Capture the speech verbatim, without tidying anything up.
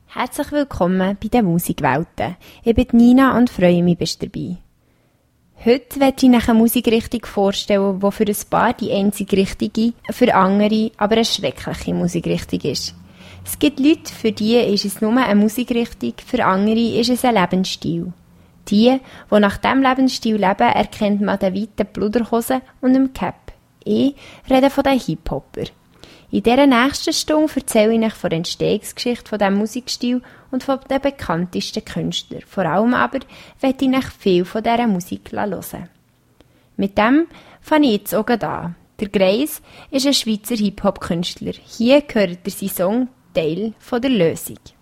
Herzlich willkommen bei den Musikwelten. Ich bin Nina und freue mich, bist du dabei. Heute möchte ich euch eine Musikrichtung vorstellen, die für ein paar die einzige richtige, für andere aber eine schreckliche Musikrichtung ist. Es gibt Leute, für die ist es nur eine Musikrichtung, für andere ist es ein Lebensstil. Die, die nach diesem Lebensstil leben, erkennt man an den weiten Pluderhosen und dem Cap. Ich rede von den Hip-Hopper. In dieser nächsten Stunde erzähle ich euch von der Entstehungsgeschichte von diesem Musikstil und von den bekanntesten Künstlern. Vor allem aber möchte ich euch viel von dieser Musik hören. Mit dem fange ich jetzt auch an. Der Greis ist ein Schweizer Hip-Hop-Künstler. Hier hört ihr seinen Song «Teil von der Lösung».